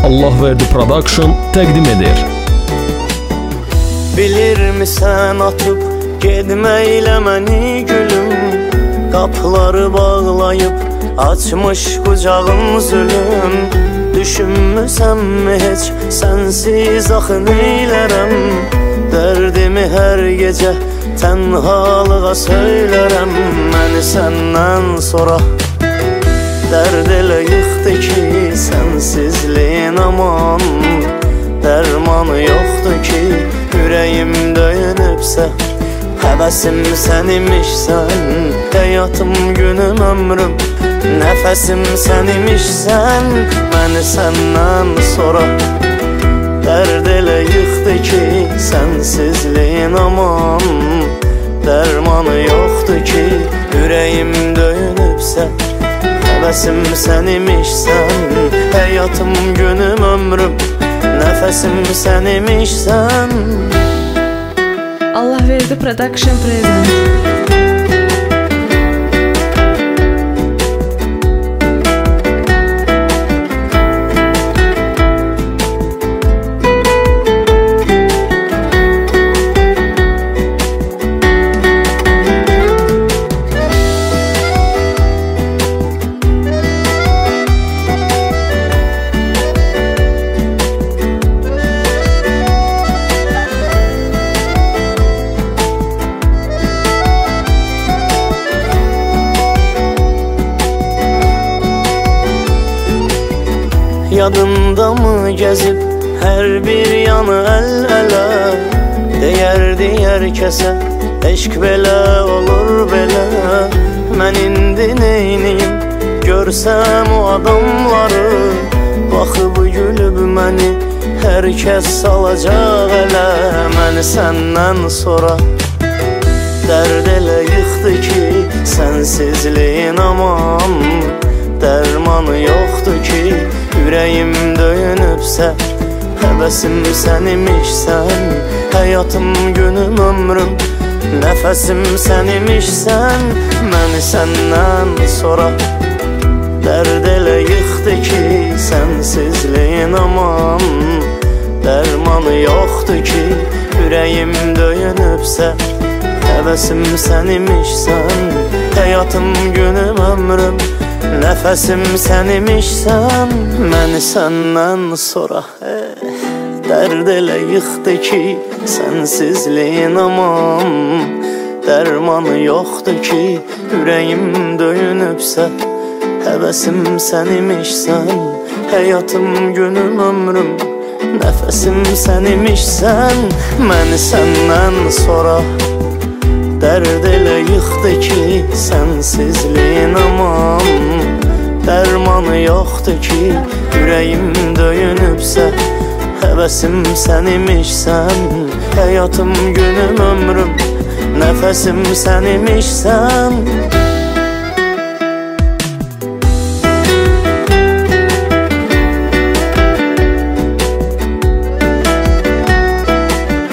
Allahverdi Production təqdim edir. Bilirmisən atıb gedməklə məni gülüm, qapıları bağlayıb açmış qucağım zülüm. Düşünmüsənmi heç sənsiz axı neylərəm, dərdimi hər gecə tənhalığa söylərəm. Məni səndən sonra dərd elə yıxdı ki, sənsizliyin aman dərmanı yoxdur ki, ürəyim döyünübsə həvəsim sən imişsən, həyatım günüm ömrüm nəfəsim sən imişsən. Məni səndən sonra dərd elə yıxdı ki, sənsizliyin aman dərmanı yoxdur ki, ürəyim döyünübsə həvəsim sən imişsən, həyatım günüm ömrüm nəfəsim sən imişsən. Allahverdi Production present. Yadında mı gezib hər bir yanı əl-ələ, deyərdi hər kəsə eşq belə olur belə. Mən indi neyniyim görsəm o adamları, baxıb gülüb məni hər kəs salacaq ələ. Məni səndən sonra dərd elə yıxdı ki, sənsizliyin aman dərmanı yoxdur ki, ürəyim döyünübsə həvəsim sən imişsən, həyatım günüm ömrüm nəfəsim sən imişsən. Məni səndən sonra dərd elə yıxdı ki, sənsizliyin aman dərmanı yoxdur ki, ürəyim döyünübsə həvəsim sən imişsən, həyatım günüm ömrüm nəfəsim sən imişsən. Məni səndən sonra dərd elə yıxdı ki, sənsizliyin aman dərmanı yoxdur ki, ürəyim döyünübsə həvəsim sən imişsən, həyatım günüm ömrüm nəfəsim sən imişsən. Məni səndən sonra dərd elə yıxdı ki, sənsizliyin aman dərmanı yoxdur ki, ürəyim döyünübsə həvəsim sən imişsən, həyatım günüm ömrüm nəfəsim sən imişsən.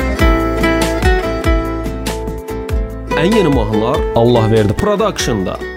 Ən yeni mahnılar Allahverdi Production'da.